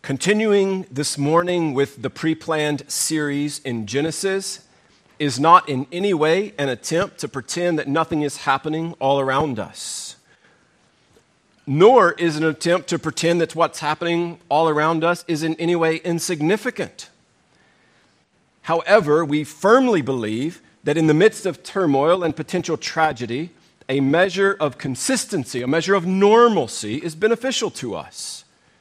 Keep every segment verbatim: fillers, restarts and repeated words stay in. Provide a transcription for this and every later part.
Continuing this morning with the pre-planned series in Genesis is not in any way an attempt to pretend that nothing is happening all around us. Nor is it an attempt to pretend that what's happening all around us is in any way insignificant. However, we firmly believe that in the midst of turmoil and potential tragedy, a measure of consistency, a measure of normalcy is beneficial to us.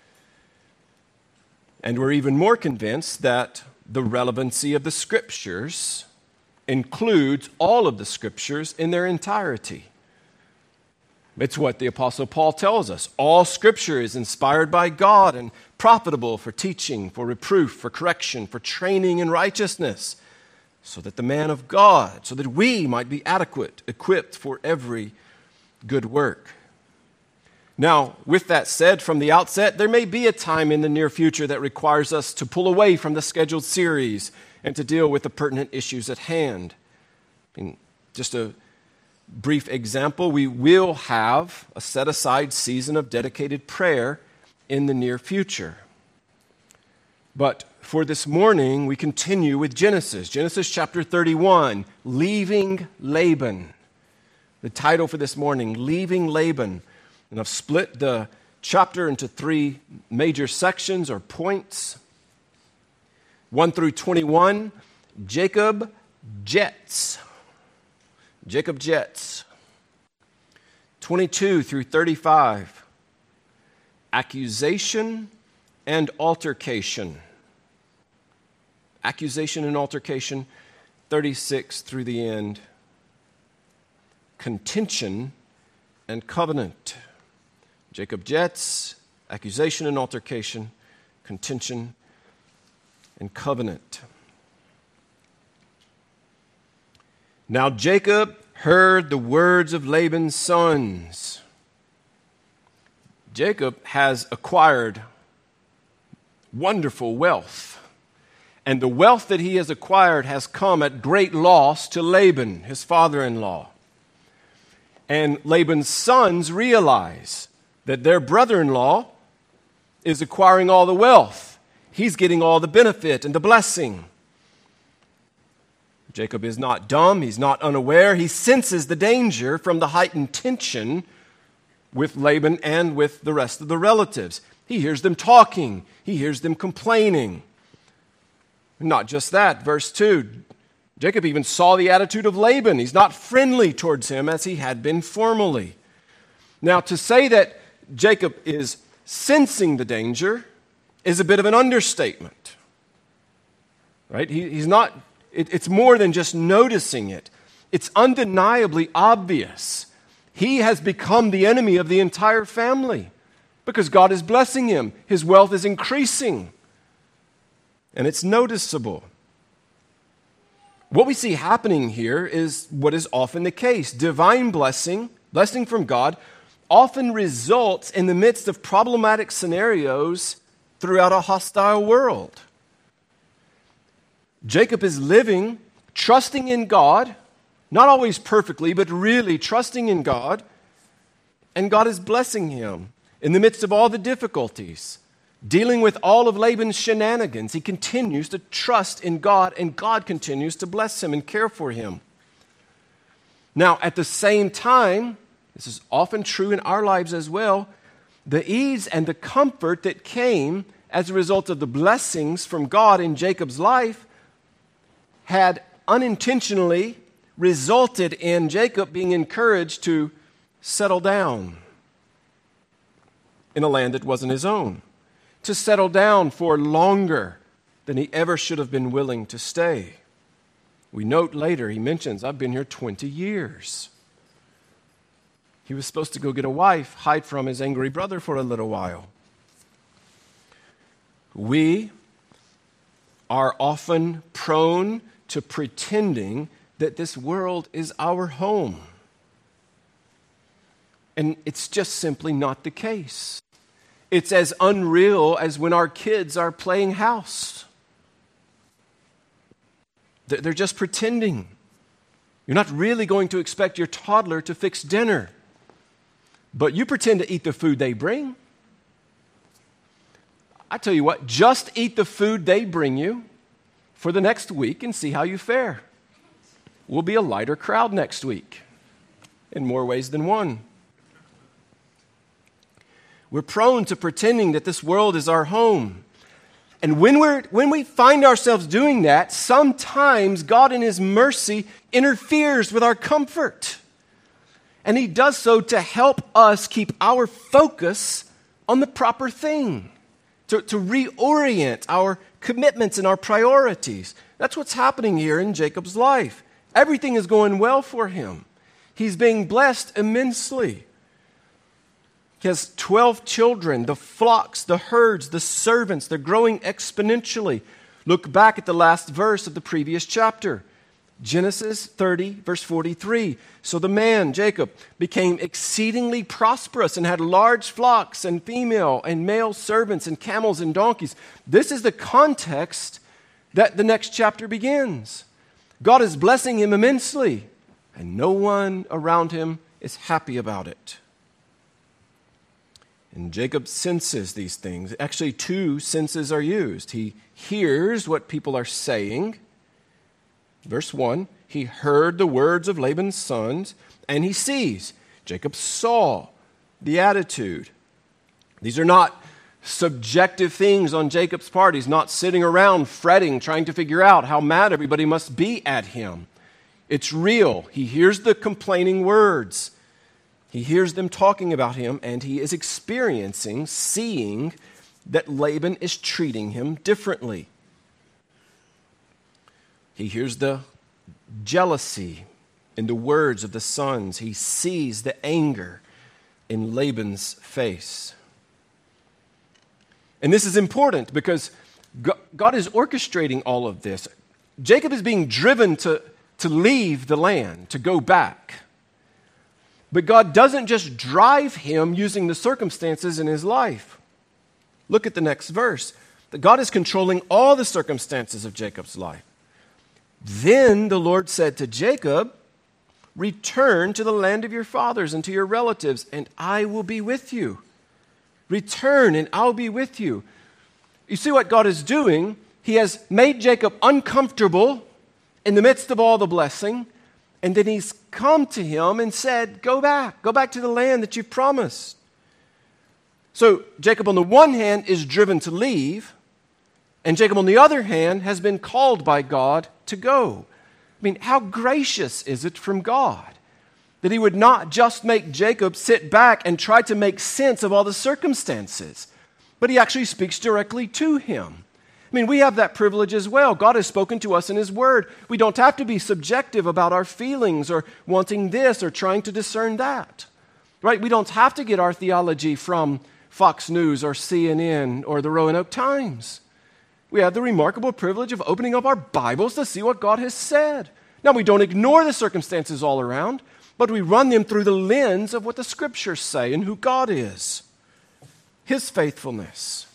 And we're even more convinced that the relevancy of the Scriptures includes all of the Scriptures in their entirety. It's what the Apostle Paul tells us. All Scripture is inspired by God and profitable for teaching, for reproof, for correction, for training in righteousness, so that the man of God, so that we might be adequate, equipped for every good work. Now, with that said, from the outset, there may be a time in the near future that requires us to pull away from the scheduled series and to deal with the pertinent issues at hand. In just a brief example, we will have a set-aside season of dedicated prayer in the near future. But for this morning, we continue with Genesis. Genesis chapter thirty-one, Leaving Laban. The title for this morning, Leaving Laban. And I've split the chapter into three major sections or points. one through twenty-one, Jacob jets. Jacob jets. twenty-two through thirty-five, accusation and altercation. Accusation and altercation, thirty-six through the end. Contention and covenant. Jacob jets, accusation and altercation, contention and covenant. Now Jacob heard the words of Laban's sons. Jacob has acquired wonderful wealth. And the wealth that he has acquired has come at great loss to Laban, his father-in-law. And Laban's sons realize that their brother-in-law is acquiring all the wealth. He's getting all the benefit and the blessing. Jacob is not dumb. He's not unaware. He senses the danger from the heightened tension with Laban and with the rest of the relatives. He hears them talking. He hears them complaining. Not just that, verse two, Jacob even saw the attitude of Laban. He's not friendly towards him as he had been formerly. Now, to say that Jacob is sensing the danger is a bit of an understatement. Right? He, he's not, it, it's more than just noticing it. It's undeniably obvious. He has become the enemy of the entire family because God is blessing him. His wealth is increasing. And it's noticeable. What we see happening here is what is often the case. Divine blessing, blessing from God, often results in the midst of problematic scenarios throughout a hostile world. Jacob is living, trusting in God, not always perfectly, but really trusting in God, and God is blessing him in the midst of all the difficulties. Dealing with all of Laban's shenanigans, he continues to trust in God, and God continues to bless him and care for him. Now, at the same time, this is often true in our lives as well, the ease and the comfort that came as a result of the blessings from God in Jacob's life had unintentionally resulted in Jacob being encouraged to settle down in a land that wasn't his own, to settle down for longer than he ever should have been willing to stay. We note later, he mentions, I've been here twenty years. He was supposed to go get a wife, hide from his angry brother for a little while. We are often prone to pretending that this world is our home. And it's just simply not the case. It's as unreal as when our kids are playing house. They're just pretending. You're not really going to expect your toddler to fix dinner. But you pretend to eat the food they bring. I tell you what, just eat the food they bring you for the next week and see how you fare. We'll be a lighter crowd next week in more ways than one. We're prone to pretending that this world is our home. And when we're when we find ourselves doing that, sometimes God in His mercy interferes with our comfort. And He does so to help us keep our focus on the proper thing, to, to reorient our commitments and our priorities. That's what's happening here in Jacob's life. Everything is going well for him. He's being blessed immensely. He has twelve children, the flocks, the herds, the servants. They're growing exponentially. Look back at the last verse of the previous chapter. Genesis thirty, verse forty-three. So the man, Jacob, became exceedingly prosperous and had large flocks and female and male servants and camels and donkeys. This is the context that the next chapter begins. God is blessing him immensely, and no one around him is happy about it. And Jacob senses these things. Actually, two senses are used. He hears what people are saying. Verse one, he heard the words of Laban's sons, and he sees. Jacob saw the attitude. These are not subjective things on Jacob's part. He's not sitting around fretting, trying to figure out how mad everybody must be at him. It's real. He hears the complaining words. He hears them talking about him, and he is experiencing, seeing that Laban is treating him differently. He hears the jealousy in the words of the sons. He sees the anger in Laban's face. And this is important because God is orchestrating all of this. Jacob is being driven to, to leave the land, to go back. But God doesn't just drive him using the circumstances in his life. Look at the next verse. That God is controlling all the circumstances of Jacob's life. Then the Lord said to Jacob, return to the land of your fathers and to your relatives, and I will be with you. Return, and I'll be with you. You see what God is doing? He has made Jacob uncomfortable in the midst of all the blessing, and then he's come to him and said, go back. Go back to the land that you promised. So Jacob, on the one hand, is driven to leave, and Jacob, on the other hand, has been called by God to go. I mean, how gracious is it from God that he would not just make Jacob sit back and try to make sense of all the circumstances, but he actually speaks directly to him. I mean, we have that privilege as well. God has spoken to us in His Word. We don't have to be subjective about our feelings or wanting this or trying to discern that, right? We don't have to get our theology from Fox News or C N N or the Roanoke Times. We have the remarkable privilege of opening up our Bibles to see what God has said. Now, we don't ignore the circumstances all around, but we run them through the lens of what the Scriptures say and who God is, His faithfulness.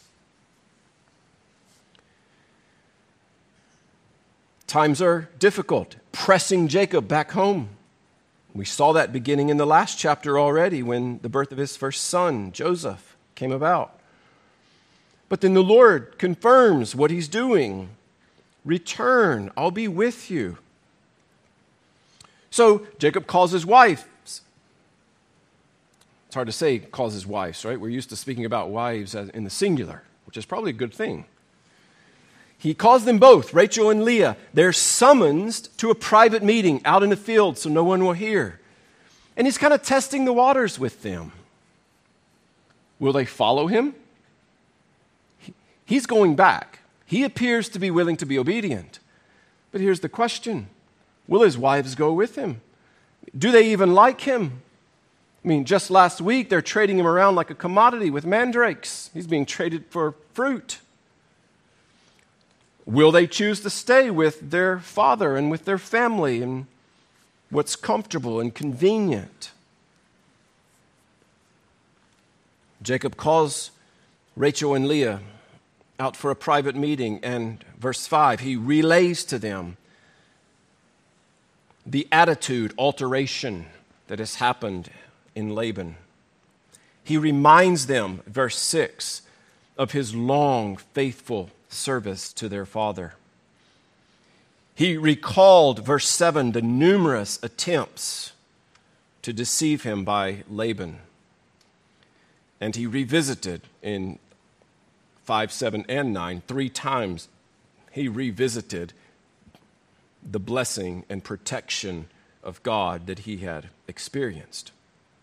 Times are difficult, pressing Jacob back home. We saw that beginning in the last chapter already when the birth of his first son, Joseph, came about. But then the Lord confirms what He's doing. Return, I'll be with you. So Jacob calls his wife. It's hard to say calls his wives, right? We're used to speaking about wives in the singular, which is probably a good thing. He calls them both, Rachel and Leah. They're summoned to a private meeting out in the field so no one will hear. And he's kind of testing the waters with them. Will they follow him? He's going back. He appears to be willing to be obedient. But here's the question. Will his wives go with him? Do they even like him? I mean, just last week, they're trading him around like a commodity with mandrakes. He's being traded for fruit. Will they choose to stay with their father and with their family and what's comfortable and convenient? Jacob calls Rachel and Leah out for a private meeting, and verse five, he relays to them the attitude alteration that has happened in Laban. He reminds them, verse six, of his long, faithful service to their father. He recalled, verse seven, the numerous attempts to deceive him by Laban. And he revisited in five, seven, and nine, three times he revisited the blessing and protection of God that he had experienced.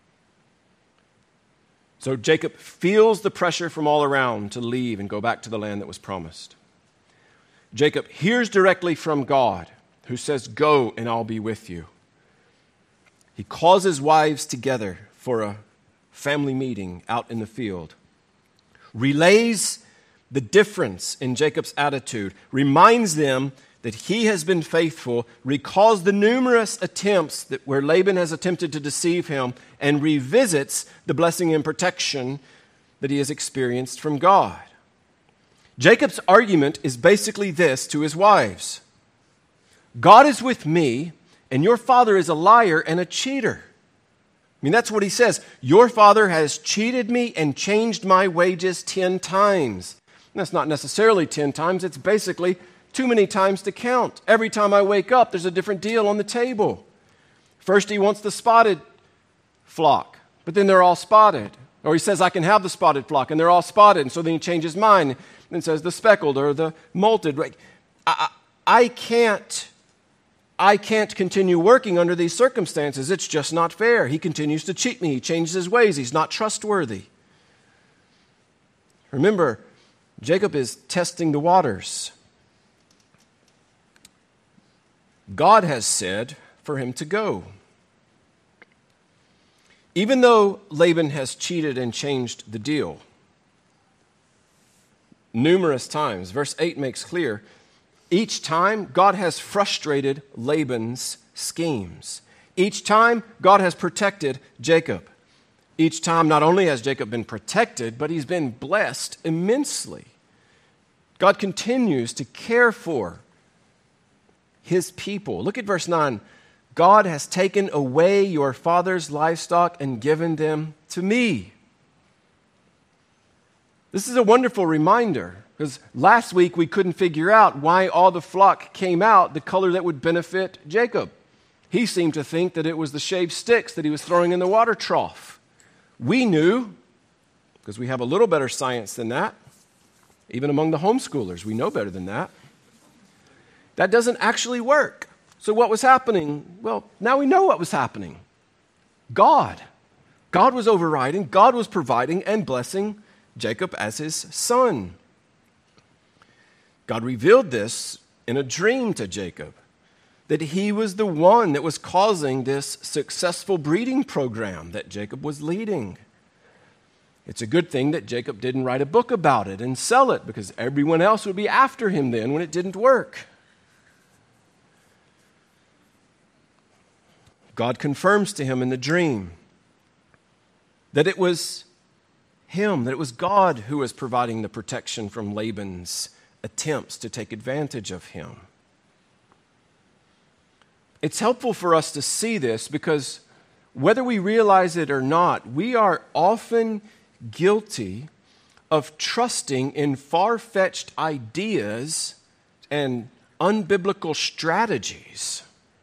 So Jacob feels the pressure from all around to leave and go back to the land that was promised. Jacob hears directly from God, who says, "Go and I'll be with you." He calls his wives together for a family meeting out in the field, relays the difference in Jacob's attitude, reminds them that he has been faithful, recalls the numerous attempts that where Laban has attempted to deceive him, and revisits the blessing and protection that he has experienced from God. Jacob's argument is basically this to his wives: God is with me, and your father is a liar and a cheater. I mean, that's what he says. Your father has cheated me and changed my wages ten times. And that's not necessarily ten times. It's basically too many times to count. Every time I wake up, there's a different deal on the table. First, he wants the spotted flock, but then they're all spotted. Or he says, I can have the spotted flock, and they're all spotted. And so then he changes his mind and says the speckled or the molted. I, I, I can't, I can't continue working under these circumstances. It's just not fair. He continues to cheat me. He changes his ways. He's not trustworthy. Remember, Jacob is testing the waters. God has said for him to go. Even though Laban has cheated and changed the deal numerous times, verse eight makes clear, each time God has frustrated Laban's schemes. Each time God has protected Jacob. Each time not only has Jacob been protected, but he's been blessed immensely. God continues to care for his people. Look at verse nine. God has taken away your father's livestock and given them to me. This is a wonderful reminder, because last week we couldn't figure out why all the flock came out the color that would benefit Jacob. He seemed to think that it was the shaved sticks that he was throwing in the water trough. We knew, because we have a little better science than that, even among the homeschoolers, we know better than that. That doesn't actually work. So what was happening? Well, now we know what was happening. God. God was overriding, God was providing and blessing Jacob as his son. God revealed this in a dream to Jacob, that he was the one that was causing this successful breeding program that Jacob was leading. It's a good thing that Jacob didn't write a book about it and sell it, because everyone else would be after him then when it didn't work. God confirms to him in the dream that it was him, that it was God who was providing the protection from Laban's attempts to take advantage of him. It's helpful for us to see this because whether we realize it or not, we are often guilty of trusting in far-fetched ideas and unbiblical strategies.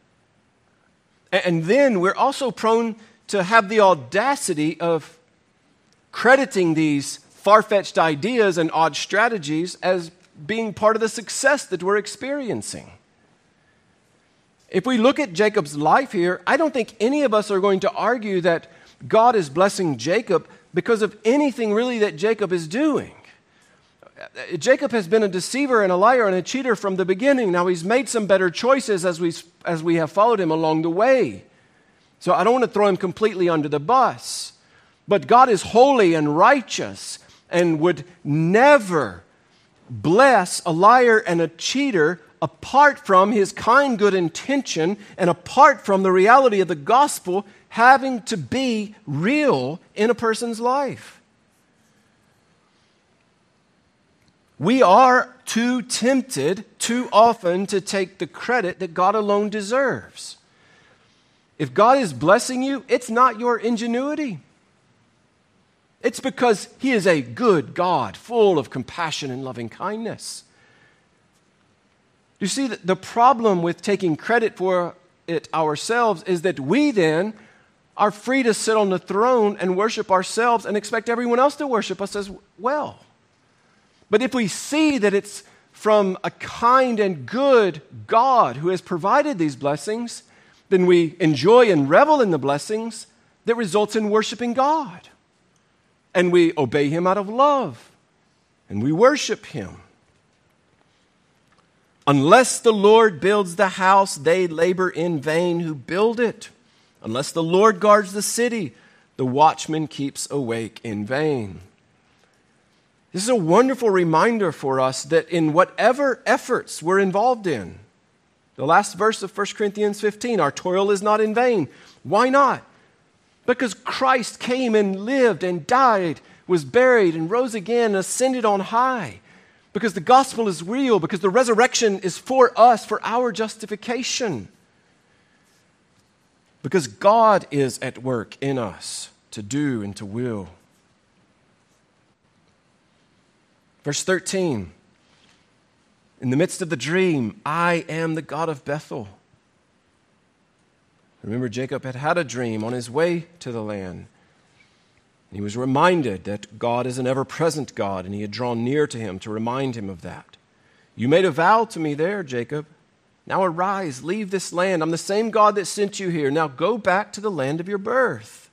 And then we're also prone to have the audacity of crediting these far-fetched ideas and odd strategies as being part of the success that we're experiencing. If we look at Jacob's life here, I don't think any of us are going to argue that God is blessing Jacob because of anything really that Jacob is doing. Jacob has been a deceiver and a liar and a cheater from the beginning. Now he's made some better choices as we, as we have followed him along the way. So I don't want to throw him completely under the bus. But God is holy and righteous and would never bless a liar and a cheater apart from his kind, good intention and apart from the reality of the gospel having to be real in a person's life. We are too tempted, too often, to take the credit that God alone deserves. If God is blessing you, it's not your ingenuity. It's It's because He is a good God, full of compassion and loving kindness. You see, the problem with taking credit for it ourselves is that we then are free to sit on the throne and worship ourselves and expect everyone else to worship us as well. But if we see that it's from a kind and good God who has provided these blessings, then we enjoy and revel in the blessings that results in worshiping God. And we obey Him out of love. And we worship Him. Unless the Lord builds the house, they labor in vain who build it. Unless the Lord guards the city, the watchman keeps awake in vain. This is a wonderful reminder for us that in whatever efforts we're involved in, the last verse of First Corinthians fifteen, our toil is not in vain. Why not? Because Christ came and lived and died, was buried and rose again and ascended on high. Because the gospel is real, because the resurrection is for us, for our justification. Because God is at work in us to do and to will. Verse thirteen, in the midst of the dream, I am the God of Bethel. Remember, Jacob had had a dream on his way to the land. He was reminded that God is an ever-present God, and he had drawn near to him to remind him of that. You made a vow to me there, Jacob. Now arise, leave this land. I'm the same God that sent you here. Now go back to the land of your birth.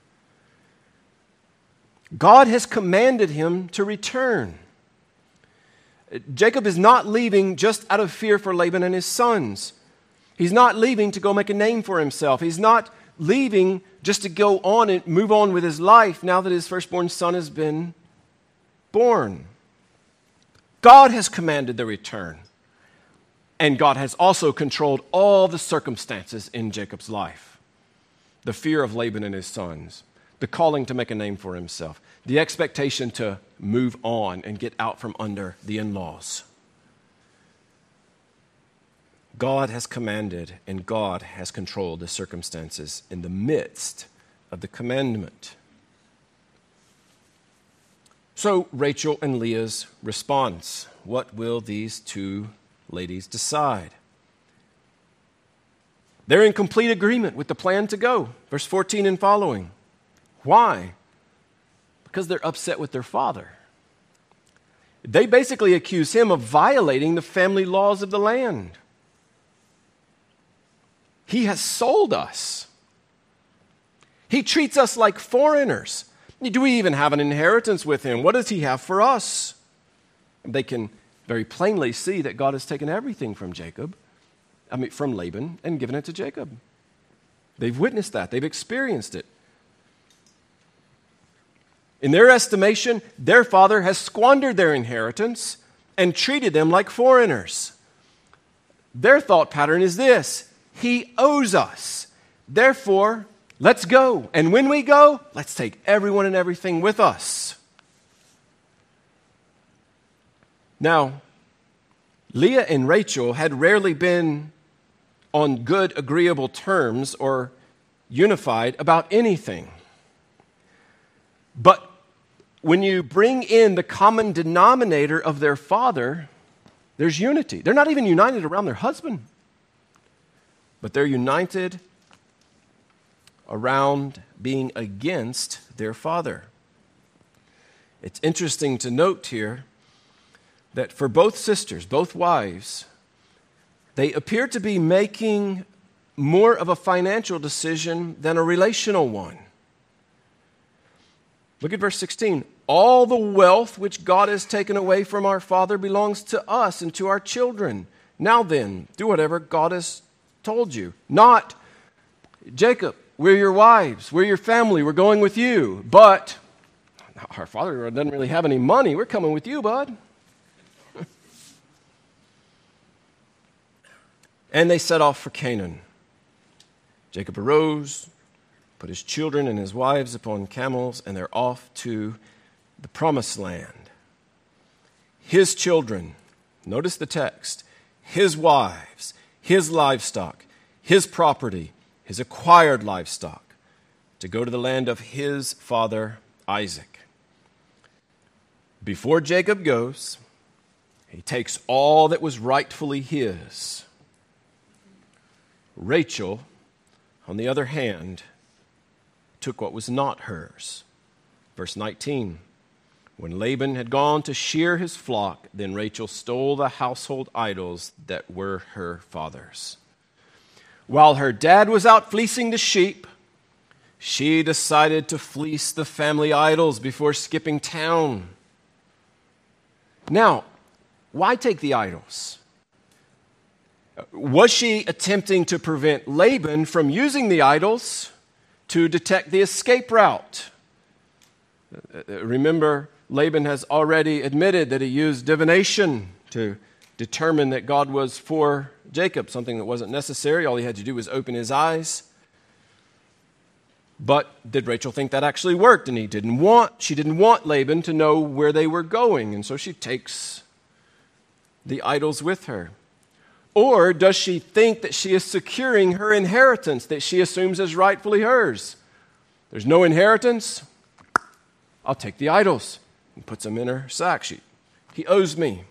God has commanded him to return. Jacob is not leaving just out of fear for Laban and his sons. He's not leaving to go make a name for himself. He's not leaving just to go on and move on with his life now that his firstborn son has been born. God has commanded the return. And God has also controlled all the circumstances in Jacob's life. The fear of Laban and his sons, the calling to make a name for himself, the expectation to move on and get out from under the in-laws. God has commanded and God has controlled the circumstances in the midst of the commandment. So Rachel and Leah's response. What will these two ladies decide? They're in complete agreement with the plan to go. Verse fourteen and following. Why? Because they're upset with their father. They basically accuse him of violating the family laws of the land. He has sold us. He treats us like foreigners. Do we even have an inheritance with him? What does he have for us? They can very plainly see that God has taken everything from Jacob, I mean from Laban, and given it to Jacob. They've witnessed that. They've experienced it. In their estimation, their father has squandered their inheritance and treated them like foreigners. Their thought pattern is this: he owes us. Therefore, let's go. And when we go, let's take everyone and everything with us. Now, Leah and Rachel had rarely been on good, agreeable terms or unified about anything. But when you bring in the common denominator of their father, there's unity. They're not even united around their husband, but they're united around being against their father. It's interesting to note here that for both sisters, both wives, they appear to be making more of a financial decision than a relational one. Look at verse sixteen. All the wealth which God has taken away from our father belongs to us and to our children. Now then, do whatever God has told you. Not, Jacob, we're your wives, we're your family, we're going with you. But our father doesn't really have any money. We're coming with you, bud. And they set off for Canaan. Jacob arose, put his children and his wives upon camels, and they're off to the promised land. His children, notice the text, his wives, his livestock, his property, his acquired livestock, to go to the land of his father Isaac. Before Jacob goes, he takes all that was rightfully his. Rachel, on the other hand, took what was not hers. Verse nineteen, when Laban had gone to shear his flock, then Rachel stole the household idols that were her father's. While her dad was out fleecing the sheep, she decided to fleece the family idols before skipping town. Now, why take the idols? Was she attempting to prevent Laban from using the idols to detect the escape route? Remember, Laban has already admitted that he used divination to determine that God was for Jacob, something that wasn't necessary. All he had to do was open his eyes. But did Rachel think that actually worked? And he didn't want, she didn't want Laban to know where they were going, and so she takes the idols with her. Or does she think that she is securing her inheritance that she assumes is rightfully hers? There's no inheritance. I'll take the idols. And puts them in her sack. She, he owes me.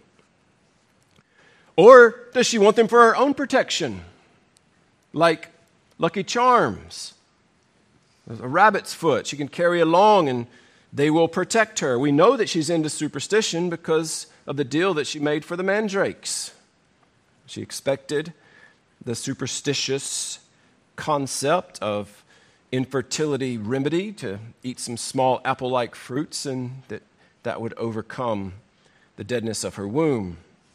Or does she want them for her own protection? Like Lucky Charms. A rabbit's foot she can carry along and they will protect her. We know that she's into superstition because of the deal that she made for the mandrakes. She expected the superstitious concept of infertility remedy to eat some small apple-like fruits and that that would overcome the deadness of her womb.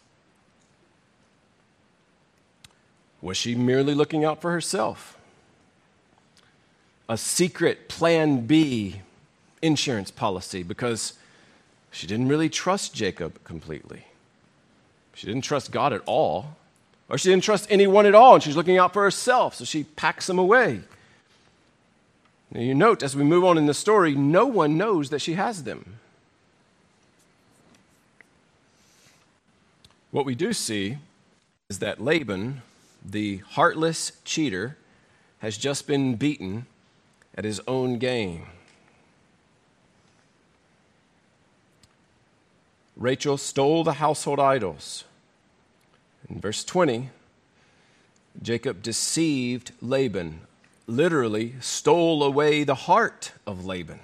Was she merely looking out for herself? A secret plan B insurance policy because she didn't really trust Jacob completely. She didn't trust God at all, or she didn't trust anyone at all, and she's looking out for herself, so she packs them away. Now you note, as we move on in the story, no one knows that she has them. What we do see is that Laban, the heartless cheater, has just been beaten at his own game. Rachel stole the household idols. In verse twenty, Jacob deceived Laban, literally stole away the heart of Laban.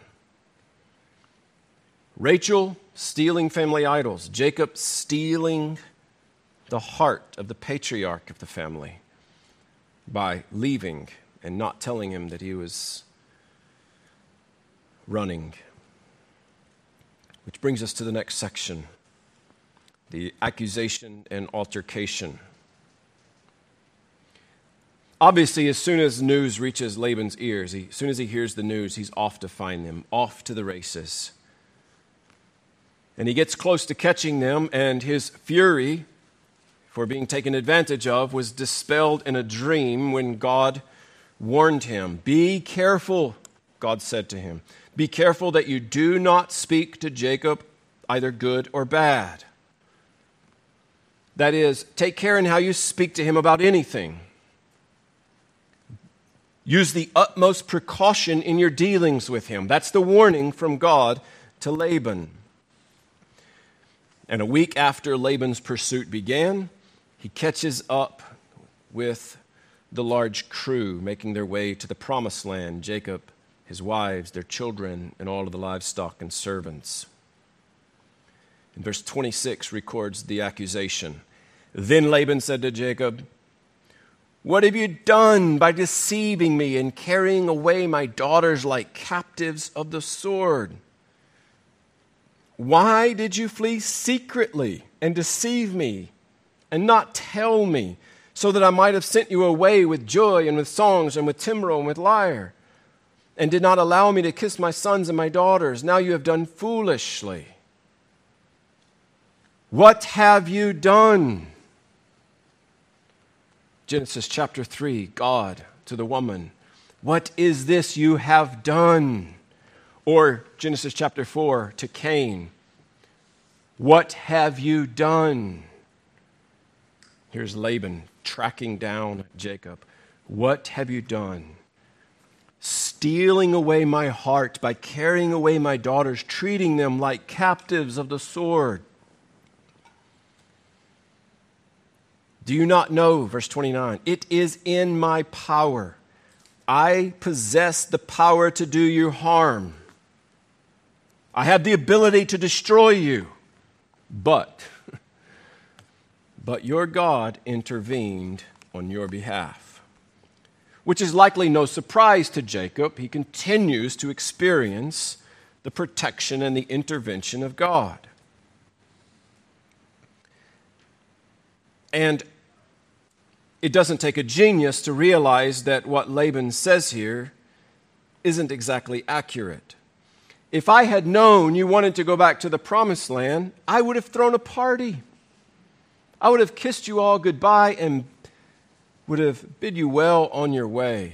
Rachel stealing family idols, Jacob stealing the heart of the patriarch of the family by leaving and not telling him that he was running. Which brings us to the next section, the accusation and altercation. Obviously, as soon as news reaches Laban's ears, he, as soon as he hears the news, he's off to find them, off to the races. And he gets close to catching them, and his fury for being taken advantage of was dispelled in a dream when God warned him. Be careful, God said to him. Be careful that you do not speak to Jacob either good or bad. That is, take care in how you speak to him about anything. Use the utmost precaution in your dealings with him. That's the warning from God to Laban. And a week after Laban's pursuit began, he catches up with the large crew making their way to the promised land, Jacob, his wives, their children, and all of the livestock and servants. And verse twenty-six records the accusation. Then Laban said to Jacob, "What have you done by deceiving me and carrying away my daughters like captives of the sword? Why did you flee secretly and deceive me and not tell me, so that I might have sent you away with joy and with songs and with timbrel and with lyre, and did not allow me to kiss my sons and my daughters? Now you have done foolishly. What have you done?" Genesis chapter three, God to the woman, "What is this you have done?" Or Genesis chapter four to Cain, "What have you done?" Here's Laban tracking down Jacob. "What have you done? stealing away my heart by carrying away my daughters, treating them like captives of the sword. Do you not know, verse twenty-nine, it is in my power. I possess the power to do you harm. I have the ability to destroy you. But, but your God intervened on your behalf, which is likely no surprise to Jacob. He continues to experience the protection and the intervention of God. And it doesn't take a genius to realize that what Laban says here isn't exactly accurate. If I had known you wanted to go back to the promised land, I would have thrown a party. I would have kissed you all goodbye and would have bid you well on your way.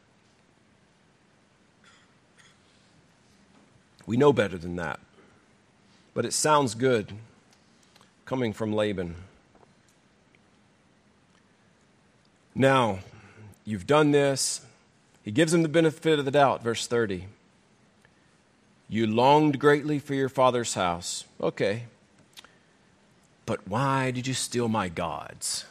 We know better than that, but it sounds good coming from Laban. Now, you've done this. He gives him the benefit of the doubt, verse thirty. You longed greatly for your father's house. Okay. But why did you steal my gods?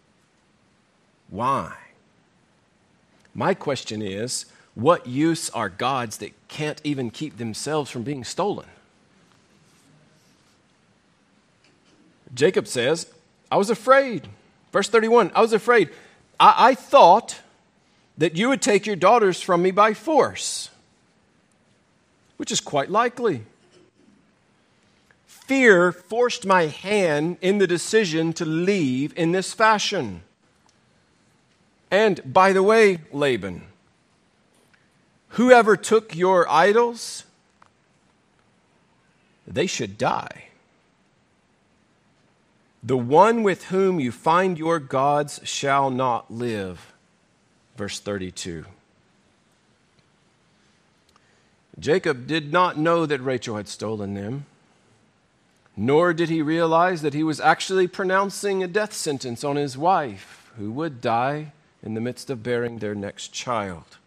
Why? My question is, what use are gods that can't even keep themselves from being stolen? Jacob says, I was afraid. Verse thirty-one, I was afraid. I, I thought that you would take your daughters from me by force, which is quite likely. Fear forced my hand in the decision to leave in this fashion. And by the way, Laban, whoever took your idols, they should die. The one with whom you find your gods shall not live. Verse thirty-two. Jacob did not know that Rachel had stolen them, nor did he realize that he was actually pronouncing a death sentence on his wife, who would die in the midst of bearing their next child.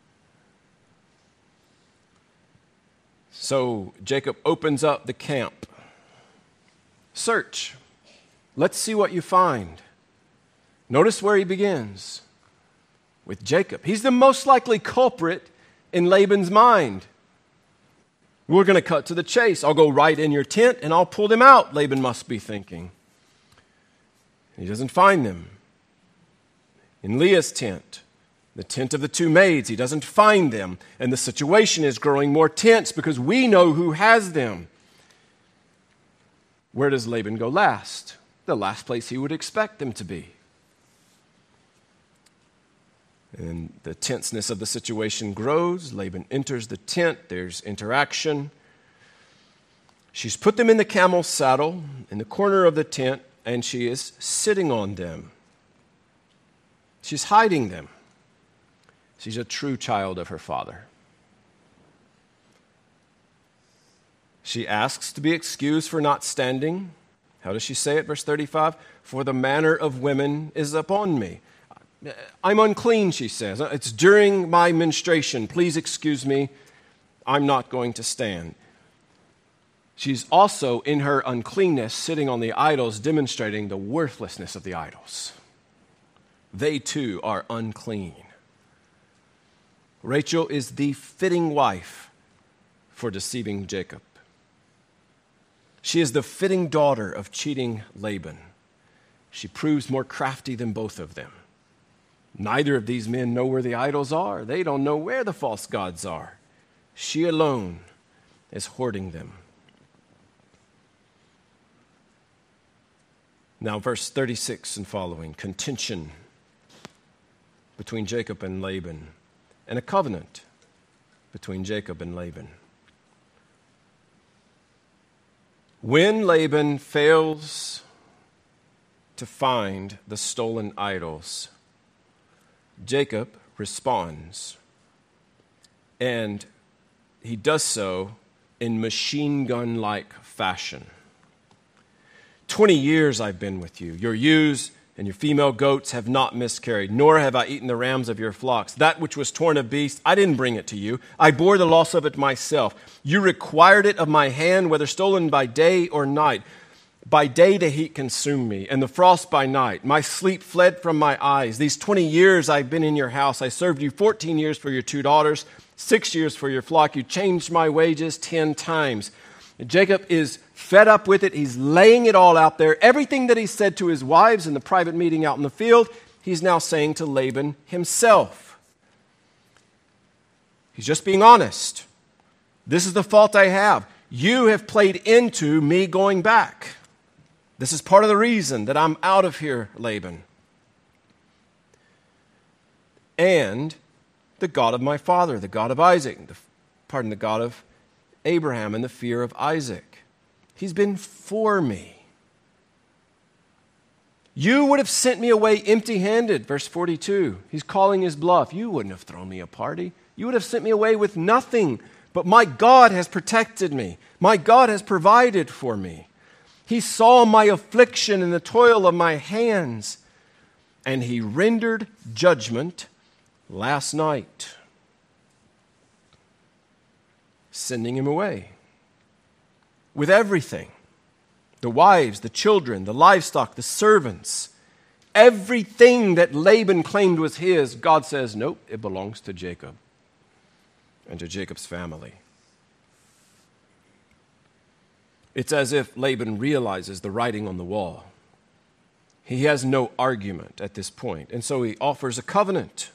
So Jacob opens up the camp. Search. Let's see what you find. Notice where he begins. With Jacob. He's the most likely culprit in Laban's mind. We're going to cut to the chase. I'll go right in your tent and I'll pull them out, Laban must be thinking. He doesn't find them. In Leah's tent, the tent of the two maids, he doesn't find them. And the situation is growing more tense because we know who has them. Where does Laban go last? The last place he would expect them to be. And the tenseness of the situation grows. Laban enters the tent. There's interaction. She's put them in the camel's saddle in the corner of the tent, and she is sitting on them. She's hiding them. She's a true child of her father. She asks to be excused for not standing. How does she say it? Verse thirty-five, for the manner of women is upon me. I'm unclean, she says. It's during my menstruation. Please excuse me. I'm not going to stand. She's also, in her uncleanness, sitting on the idols, demonstrating the worthlessness of the idols. They too are unclean. Rachel is the fitting wife for deceiving Jacob. She is the fitting daughter of cheating Laban. She proves more crafty than both of them. Neither of these men know where the idols are. They don't know where the false gods are. She alone is hoarding them. Now, verse thirty-six and following, contention between Jacob and Laban, and a covenant between Jacob and Laban. When Laban fails to find the stolen idols, Jacob responds, and he does so in machine gun-like fashion. Twenty years I've been with you. Your ewes and your female goats have not miscarried, nor have I eaten the rams of your flocks. That which was torn of beasts, I didn't bring it to you. I bore the loss of it myself. You required it of my hand, whether stolen by day or night. By day the heat consumed me, and the frost by night. My sleep fled from my eyes. These twenty years I've been in your house. I served you fourteen years for your two daughters, six years for your flock. You changed my wages ten times. And Jacob is fed up with it. He's laying it all out there. Everything that he said to his wives in the private meeting out in the field, he's now saying to Laban himself. He's just being honest. This is the fault I have. You have played into me going back. This is part of the reason that I'm out of here, Laban. And the God of my father, the God of Isaac, the, pardon, the God of Abraham and the fear of Isaac. He's been for me. You would have sent me away empty-handed, verse forty-two. He's calling his bluff. You wouldn't have thrown me a party. You would have sent me away with nothing. But my God has protected me. My God has provided for me. He saw my affliction and the toil of my hands, and he rendered judgment last night, sending him away with everything. The wives, the children, the livestock, the servants, everything that Laban claimed was his, God says, nope, it belongs to Jacob and to Jacob's family. It's as if Laban realizes the writing on the wall. He has no argument at this point, and so he offers a covenant.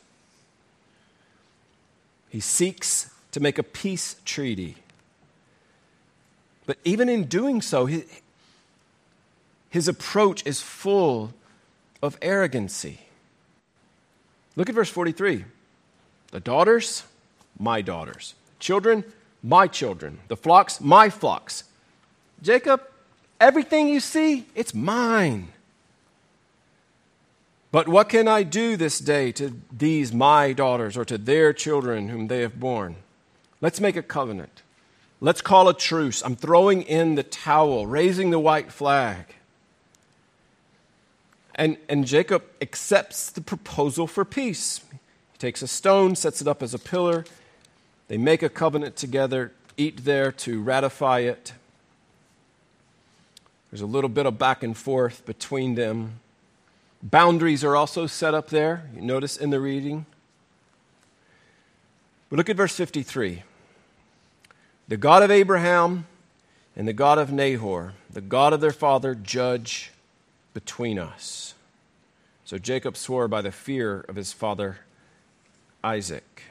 He seeks to make a peace treaty. But even in doing so, his, his approach is full of arrogancy. Look at verse forty-three. The daughters, my daughters. Children, my children. The flocks, my flocks. Jacob, everything you see, it's mine. But what can I do this day to these my daughters or to their children whom they have borne? Let's make a covenant. Let's call a truce. I'm throwing in the towel, raising the white flag. And, and Jacob accepts the proposal for peace. He takes a stone, sets it up as a pillar. They make a covenant together, eat there to ratify it. There's a little bit of back and forth between them. Boundaries are also set up there. You notice in the reading. But look at verse fifty-three. The God of Abraham and the God of Nahor, the God of their father, judge between us. So Jacob swore by the fear of his father Isaac.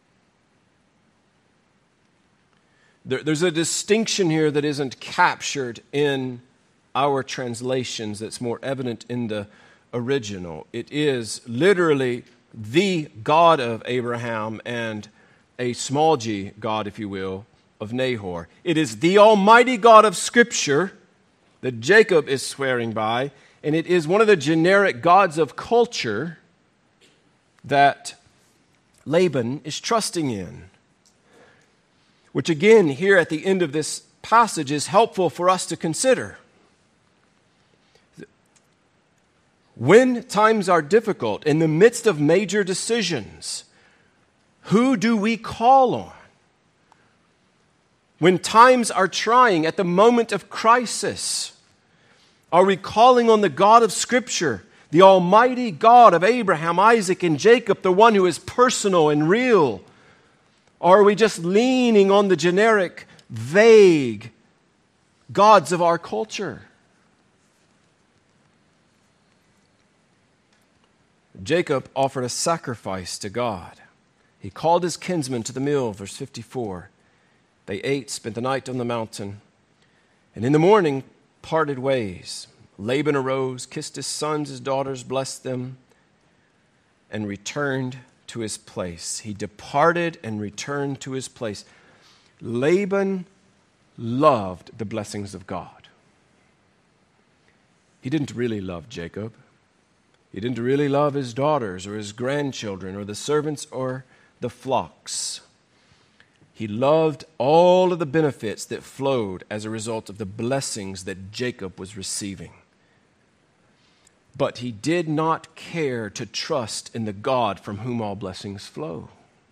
There, there's a distinction here that isn't captured in our translations that's more evident in the original. It is literally the God of Abraham and a small g God, if you will, of Nahor. It is the Almighty God of Scripture that Jacob is swearing by, and it is one of the generic gods of culture that Laban is trusting in. Which again, here at the end of this passage is helpful for us to consider. When times are difficult, in the midst of major decisions, who do we call on? When times are trying, at the moment of crisis, are we calling on the God of Scripture, the Almighty God of Abraham, Isaac, and Jacob, the one who is personal and real? Or are we just leaning on the generic, vague gods of our culture? Jacob offered a sacrifice to God. He called his kinsmen to the meal, verse fifty-four. They ate, spent the night on the mountain, and in the morning parted ways. Laban arose, kissed his sons, his daughters, blessed them, and returned to his place. He departed and returned to his place. Laban loved the blessings of God. He didn't really love Jacob. He didn't really love his daughters or his grandchildren or the servants or the flocks. He loved all of the benefits that flowed as a result of the blessings that Jacob was receiving. but he did not care to trust in the God from whom all blessings flow.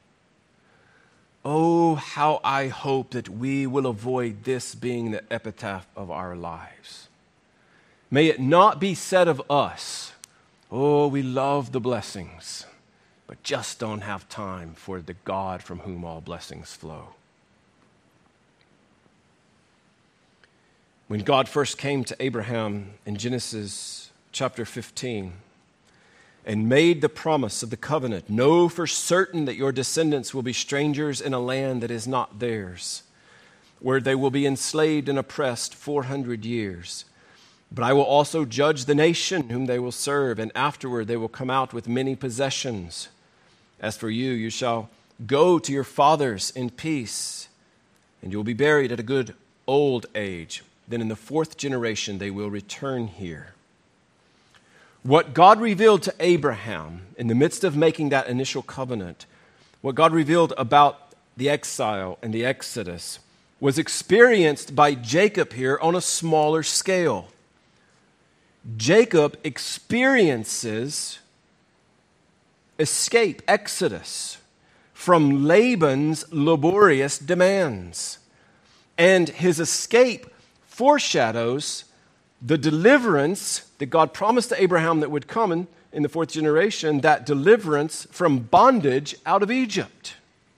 Oh, how I hope that we will avoid this being the epitaph of our lives. May it not be said of us, oh, we love the blessings, but just don't have time for the God from whom all blessings flow. When God first came to Abraham in Genesis chapter fifteen and made the promise of the covenant, know for certain that your descendants will be strangers in a land that is not theirs, where they will be enslaved and oppressed four hundred years. But I will also judge the nation whom they will serve, and afterward they will come out with many possessions. As for you, you shall go to your fathers in peace, and you will be buried at a good old age. Then in the fourth generation they will return here. What God revealed to Abraham in the midst of making that initial covenant, what God revealed about the exile and the Exodus, was experienced by Jacob here on a smaller scale. Jacob experiences escape, exodus, from Laban's laborious demands. And his escape foreshadows the deliverance that God promised to Abraham that would come in, in the fourth generation, that deliverance from bondage out of Egypt.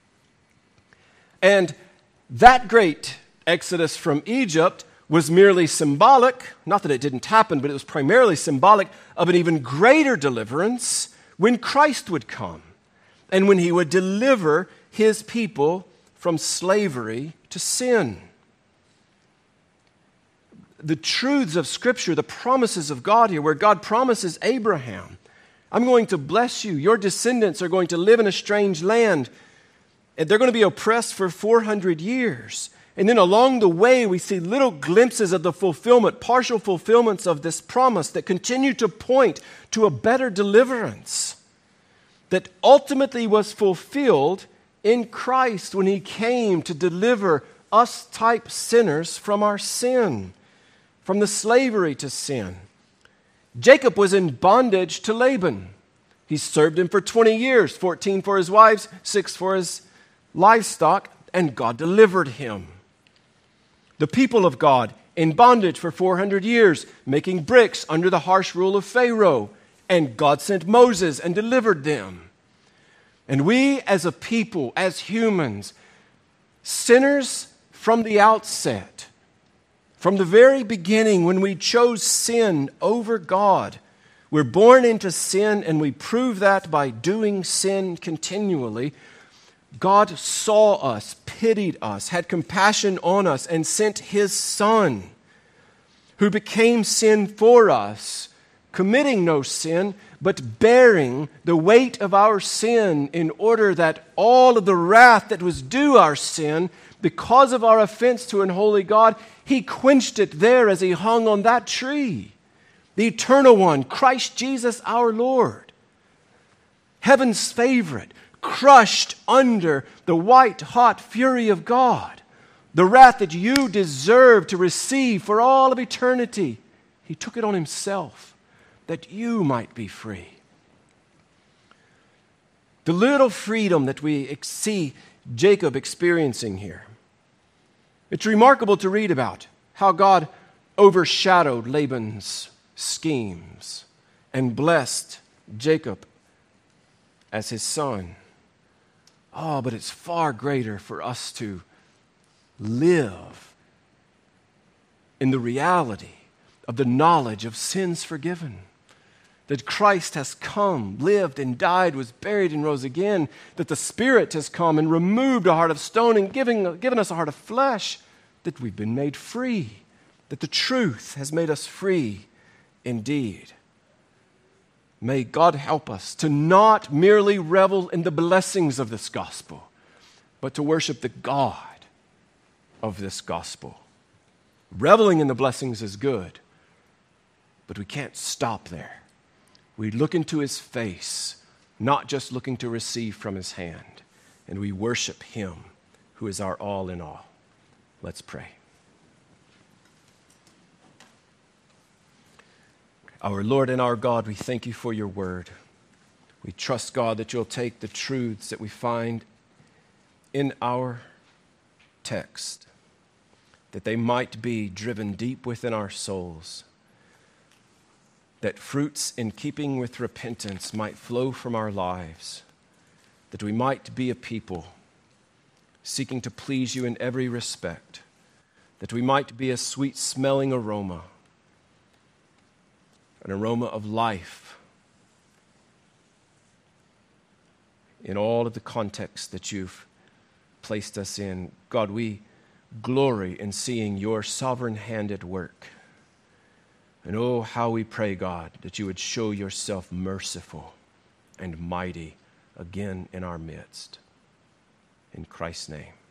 And that great exodus from Egypt was merely symbolic, not that it didn't happen, but it was primarily symbolic of an even greater deliverance when Christ would come and when he would deliver his people from slavery to sin. The truths of Scripture, the promises of God here, where God promises Abraham, I'm going to bless you. Your descendants are going to live in a strange land, and they're going to be oppressed for four hundred years. And then along the way, we see little glimpses of the fulfillment, partial fulfillments of this promise that continue to point to a better deliverance that ultimately was fulfilled in Christ when he came to deliver us type sinners from our sin, from the slavery to sin. Jacob was in bondage to Laban. He served him for twenty years, fourteen for his wives, six for his livestock, and God delivered him. The people of God in bondage for four hundred years, making bricks under the harsh rule of Pharaoh, and God sent Moses and delivered them. And we as a people, as humans, sinners from the outset, from the very beginning when we chose sin over God, we're born into sin and we prove that by doing sin continually. God saw us, pitied us, had compassion on us, and sent his Son, who became sin for us, committing no sin, but bearing the weight of our sin in order that all of the wrath that was due our sin, because of our offense to an holy God, he quenched it there as he hung on that tree. The eternal one, Christ Jesus our Lord, heaven's favorite, crushed under the white-hot fury of God, the wrath that you deserve to receive for all of eternity. He took it on himself that you might be free. The little freedom that we see Jacob experiencing here, it's remarkable to read about how God overshadowed Laban's schemes and blessed Jacob as his son. Oh, but it's far greater for us to live in the reality of the knowledge of sins forgiven. That Christ has come, lived and died, was buried and rose again. That the Spirit has come and removed a heart of stone and giving, given us a heart of flesh. That we've been made free. That the truth has made us free indeed. May God help us to not merely revel in the blessings of this gospel, but to worship the God of this gospel. Reveling in the blessings is good, but we can't stop there. We look into his face, not just looking to receive from his hand, and we worship him who is our all in all. Let's pray. Our Lord and our God, we thank you for your word. We trust, God, that you'll take the truths that we find in our text, that they might be driven deep within our souls, that fruits in keeping with repentance might flow from our lives, that we might be a people seeking to please you in every respect, that we might be a sweet-smelling aroma, an aroma of life in all of the context that you've placed us in. God, we glory in seeing your sovereign hand at work. And oh, how we pray, God, that you would show yourself merciful and mighty again in our midst. In Christ's name.